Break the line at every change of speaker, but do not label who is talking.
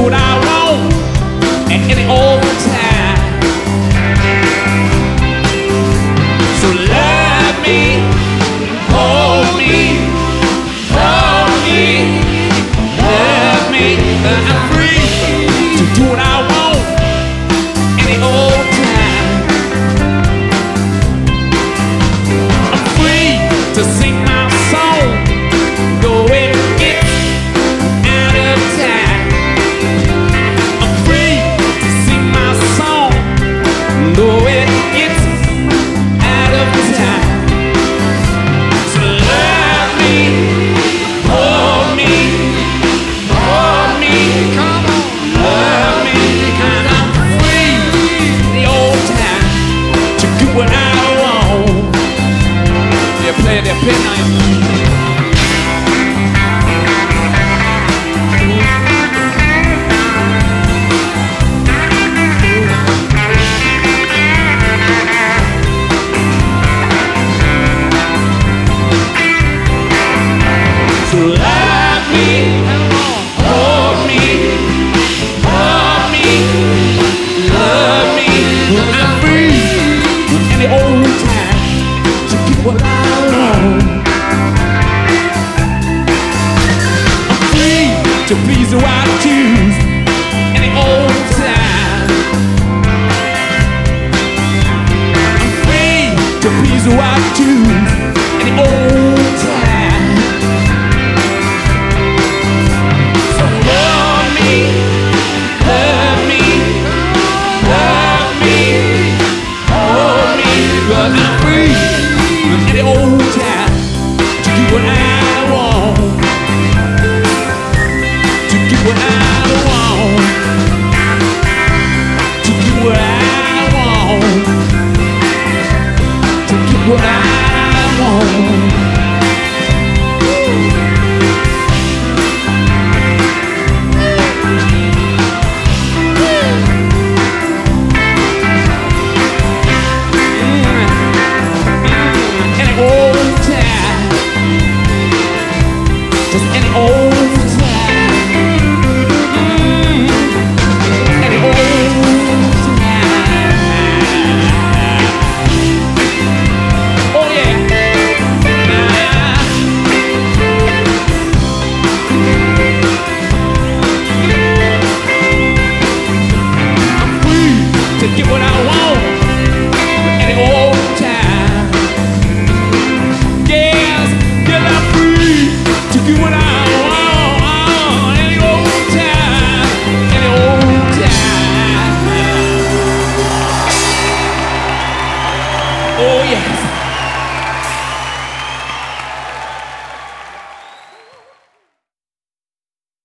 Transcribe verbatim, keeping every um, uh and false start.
what I want at any old time. So love me, hold me, hold me, love me. I'm free to do what I want any old time. I'm free to sing my song, though it gets out of time. I'm free to sing my song, though it gets out of time. So love me, hold me, hold me, come on, love me, 'cause I'm free the old time to do what I want. They're playing their pin night. So love me, hold me, hold me, love me. I'm free any old time to get what I want. I'm free to please who I choose any old time. I'm free to please who I choose any old time. So love me, love me, love me, hold me, 'cause I'm free any old time to do what I want, to do what I want, to do what I want, to get what I want. Any old time, just any old time. Mm, any old time. Oh yeah. I'm free to get what I want any old time. Yes, yes, I'm free to do what I want any old time, any old time. Oh yes.